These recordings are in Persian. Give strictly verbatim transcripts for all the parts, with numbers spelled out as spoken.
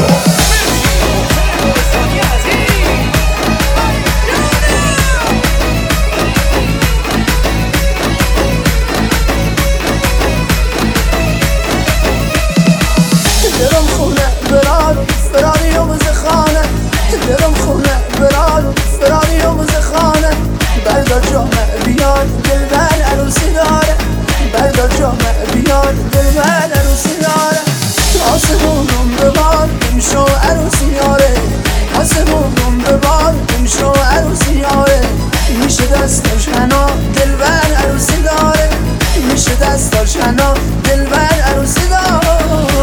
دلم خونه برارو فراری و مزخانه دلم خونه برارو فراری و مزخانه بردار جامع بیان دلبر عروسی داره بردار جامع بیان دلبر عروسی داره آسمونم ببار امشو عروسی یاره آسمونم ببار امشو عروسی یاره میشه دستش حنا دلبر عروسی داره میشه دستش حنا دلبر عروسی داره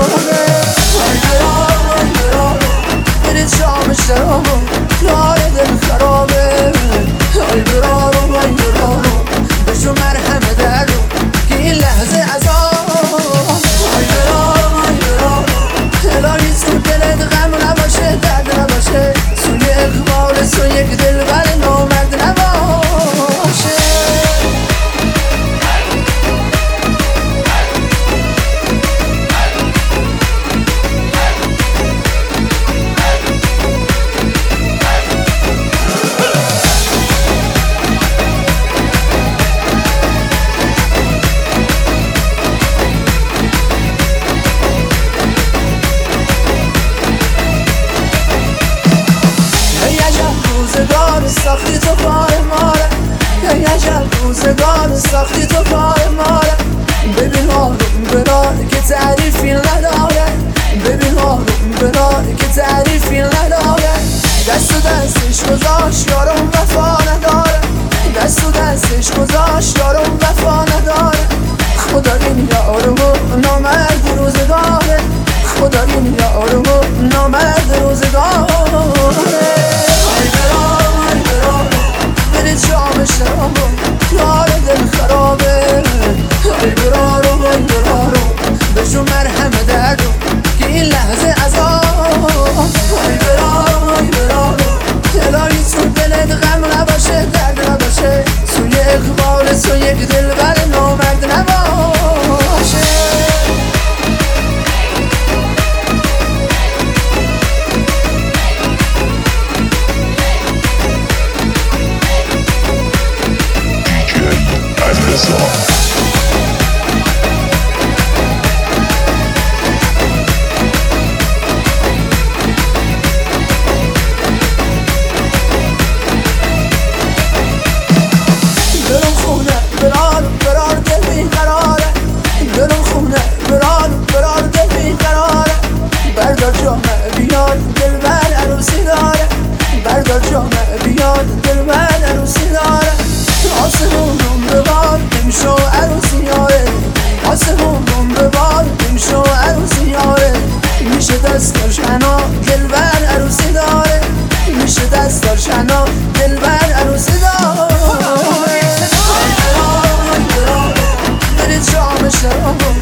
شرابو یار دل خرابه ای برارو ای برارو بشو مرهم دردو که این لحظه عذاب ای برارو ای برارو الهی تو دلت غم نباشه درد نباشه سوی اقبال سو یک دلبر نامرد نباشه ساختی تو پای ماره ای عجب روزگار ساختی تو پای ماره ببین آروم برار که تعریفی نداره ببین آروم برار که تعریفی نداره دست و دستش گذاشت یارم وفا نداره دست و دستش گذاشت یارم وفا نداره خدا این یارمو نامرد روزگاره خدا این یارمو نامرد روزگاره شام شرابو یار دل خرابه ای برارو ای برارو بشو مرهم دردو که این لحظه عذاب ای برارو ای برارو الهی تو دلت غم نباشه درد نباشه سوی اقبال سو یک دلبر نامرد نباشه دلم خونه برار برار دل بیقراره دلم خونه برار برار دل بیقراره بردار جامع بیان دلبر عروسی داره بردار جامع بیان دلبر عروسی داره آسمونم ببار امشو عروسی یاره آسمونم ببار امشو عروسی یاره میشه دستش حنا دلبر عروسی داره میشه دستش حنا دلبر عروسی داره برید شام شرابو